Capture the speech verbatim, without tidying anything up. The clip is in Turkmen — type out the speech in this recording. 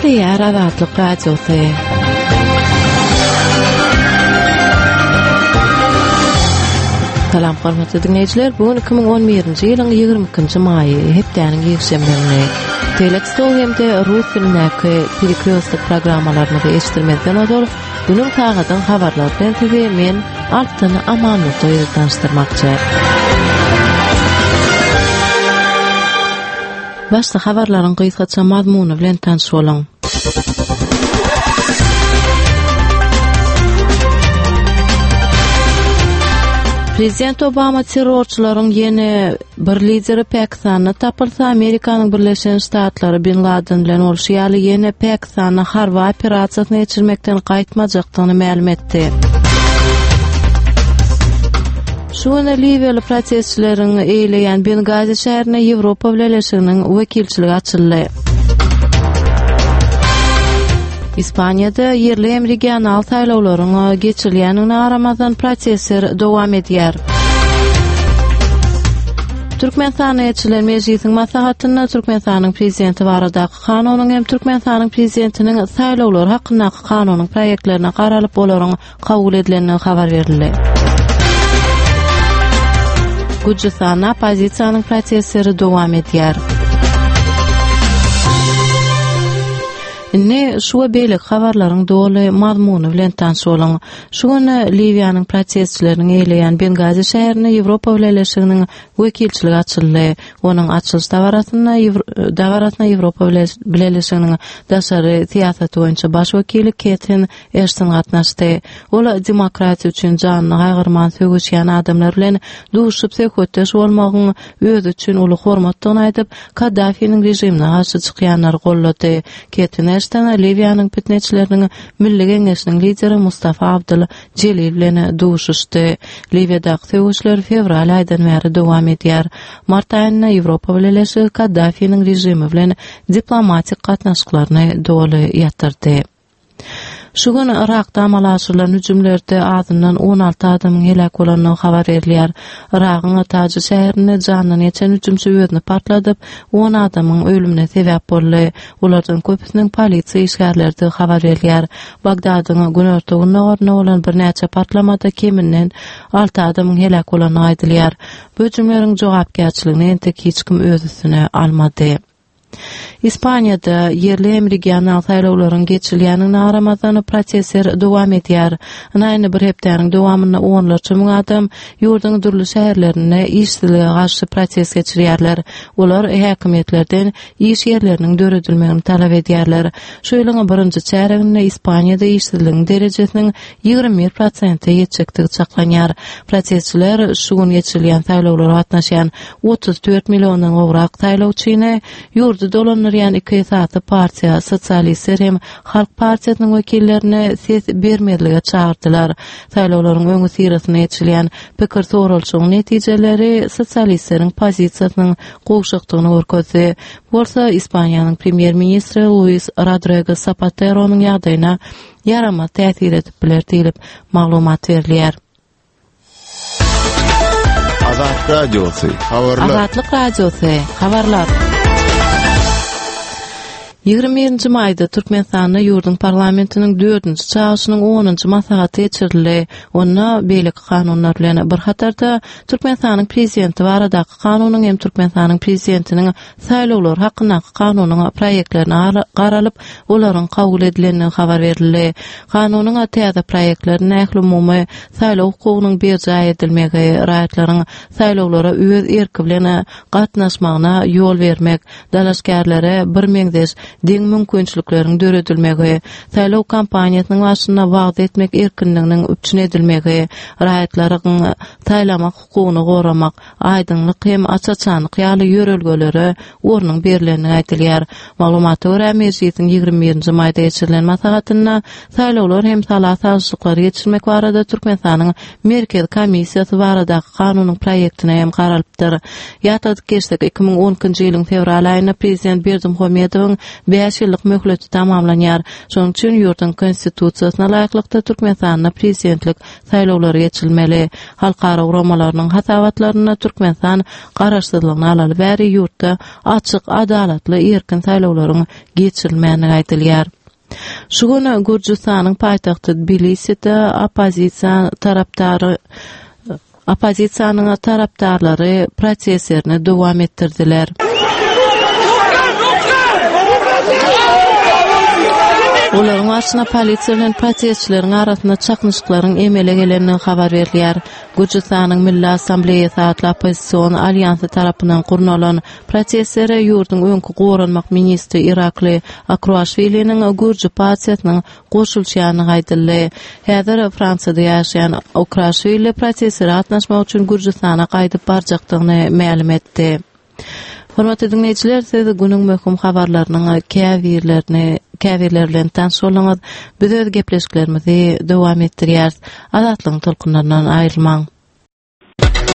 Ýa Azatlyk Radiosy. Salam hormatly dinleyijiler, bugün iki bin on birinji ýylyň ýygrimi ikinji maýy, hepdeniň ýekşemberine Telextol hemde rus dilindäki perikrioslyk programmalaryny eşitdirmekden öňe günüň tagadan habarlar bilen tege men Altyn Amanlykly tanışdyrmakçy. Başda habarlaryň gysgaça mazmuny bilen tanış bolaň. Prezident Obama terrorçylaryň ýene bir lideri Pakistanyny tapylsa, Amerikanyň Birleşen Ştatlary Bin Laden bilen oluşýaly ýene Pakistanyny harba operasiýasyny geçirmekden gaýtmajakdygyny ma'lum etdi. Şuňa Libyýaly protestçileriň eýleýän Bengazi şäherine Ýewropa Birleşiginiň wekilçiligi açyldy. İspaniýada yerli hem regional saýlawlaryň geçirilýänine garamazdan prosesler dowam edýär. Türkmenistany elçiler meclisiň maslahatyna Türkmenistanyň prezidenti baradaky kanunyň hem Türkmenistanyň prezidentiniň saýlawlar hakyndaky kanunyň proýektlerine garalyp olaryň kabul edilenini habar berildi. Gürjistanda opozisiýanyň prosesleri dowam edýär. Ne şuwa beýlik habarlaryň doly mazmuny bilen tanış bolaň. Şuňa Libyýanyň protestçileriniň eýleýän Bengazi şäherine Ýewropa Birleşiginiň wekilçiligi açyldy. Onuň açylyş dawaratyna dawaratyna Ýewropa Birleşiginiň daşary siýasat boýunça baş wekili Catherine Ashton gatnaşdy. Ola demokratiýa üçin janyny gaýgyrman sögüşýän adamlar bilen duşup söhbetdeş bolmagyň özü üçin uly hormatdygyny aýdyp, Kaddafiň rejimine garşy çykýanlary gollady. Catherine Ashton Libyýanyň fitneçileriniň Milli Geňeşiniň lideri Mustafa Abdul Celil bilen duşuşdy. Libyýadaky sögüşler fevral aýdan beri dowam edýär. Mart aýynda Ýewropa Birleşigi Kaddafiň rejimi bilen diplomatik gatnaşyklaryny doly ýatyrdy. Şu gün Irakda amalaşylan hüjümlerde azyndan on alty adamyň helak bolanyny habar berilýär. Irakyň Atagy şäherinde janyny ýeten hüjümçi özüni partladyp, on adamyň ölümine sebäp boldy. Ulardan köpüsiniň polisiýa işgärlerde habar berilýär. Bagdadyň günortagyna orna bolan bir näçe partlamada keminden alty adamyň helak bolanyny aýdylýar. Bu hüjümleriň jogapkärçiligini entek hiç kim öz üstüne almady. İspaniýada yerli hem regional saýlawlaryň geçirilýänine garamazdan prosesler dowam edýär. Näme bir hepdeniň dowamyna onlarça müň adam ýurduň durly şäherlerine işçilige garşy proses geçirýärler. Olar häkimetlerden iş ýerleriniň döredilmegini talap edýärler. Şu ýylyň birinji çäreginde Испаниýada işçiligiň derejesiniň ýygrimi bir prosentine ýetjekdigi çaklanýar. Prosesçiler şu gün geçirilýän saýlawlara gatnaşýan otuz dört millionyň owrak saýlawçyny ýurdu dolanýan iki saatly partiýa, sosialistler hem Halk Partiýasynyň wekillerini ses bermediligi çağırdylar. Saýlawlaryň öňü sirasyna geçirilýän pikir sorulşynyň netijeleri sosialistleriň pozisiýasynyň gowşukdygyny görkezdi. Bolsa Ispaniýanyň premier ministri Luis Rodrigo Zapatero'nyň ýagdaýyna yarama täsir edip biler diýilip maglumat berilýär. Azatlyk Radiosy, habarlar. Azatlyk Radiosy, habarlar. ýygrimi birinji maýda Türkmenistanyň ýurduň parlamentiniň dördünji çağışynyň onunji maslahaty geçirildi. Onda beýlik kanunlar bilen bir hatarda Türkmenistanyň prezidenti baradaky kanunyň hem Türkmenistanyň prezidentiniň saýlawlar hakyndaky kanunyň proýektlerini garalyp, olaryň kabul edilenini habar berildi. Kanunyň täze proýektleri nähli umumy saýlaw hukugynyň berjä edilmegi, raýatlaryň saýlawlara öz erki bilen gatnaşmagyna ýol bermek, dalaşgärlere bir meňdeş deň mümkinçilikleriň döredilmegi, saýlaw kampaniýasynyň başyna wagt etmek erkinliginiň üçin edilmegi, raýatlaryň saýlamak hukugyny goramak, aýdynlyk hem açaçanlyk ýaly ýörelgelere ornuň berileni aýdylýar. Maglumaty görä meclisiň ýygrimi birinji maýda geçirilen maslahatyna saýlawlar hem salat saýlawlary geçirmek barada Türkmenistanyň Merkez Komissiýasy baradaky kanunyň proýektine hem garalypdyr. Ýatadyk geçdik iki bin on ikinji ýylyň fevral aýynda prezident Berdimuhamedowyň beş ýyllyk möhleti tamamlanýar. Şonuň üçin ýurtun konstitusiýasyna laýyklykda Türkmenistanyň prezidentlik saýlawlary geçilmeli. Halkara uramalarynyň hatawatlaryna Türkmenistan garaşsyzlygyny alaly bäri ýurtda açyk, adalatly, erkin saýlawlaryň geçirilmänigi aýdylýar. Şu güni Gürjistanyň paýtagty Tbiliside opozisiýa tarapdary opozisiýanyň tarapdarlary proseslerini dowam etdirdiler. Olaryň başyna polisiýa bilen protestçileriň arasynda çaknyşyklaryň emele gelenden habar berilýär. Gürjistanyň Milli Assambleýasy adly opozisiýon alýansy tarapyndan gurulan protestlere ýurdun öňkü goranmak ministri Irakli Akruaşviliniň Gürji partiýasynyň goşulýanyny aýdyldy. Häzir Fransada ýaşaýan Akruaşvili protestlere atnaşmak üçin Gürjistana gaýdyp barjakdygyny ma'lum etdi. Hormatly dinleýijiler, siz günüň möhüm habarlarynyň käwirlerini käwirler bilen tanşylaňyz. Biz öz gepleşiklerimizi dowam etdirýäris. Azatlygyň tolkunlaryndan aýrylmaň.